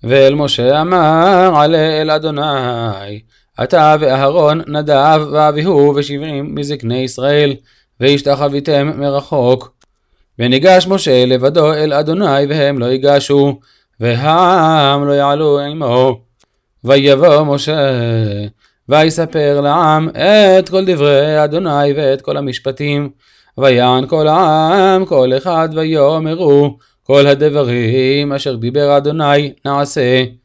ואל משה אמר עלה אל אדוני, אתה ואהרון נדב ואביהו ו70 מזקני ישראל, והשתחוויתם מרחוק. וניגש משה לבדו אל אדוני והם לא ייגשו, והעם לא יעלו עמו. ויבוא משה ויספר לעם את כל דברי אדוני ואת כל המשפטים, ויען כל העם כל אחד ויאמרו כל הדברים אשר דיבר אדוני נעשה.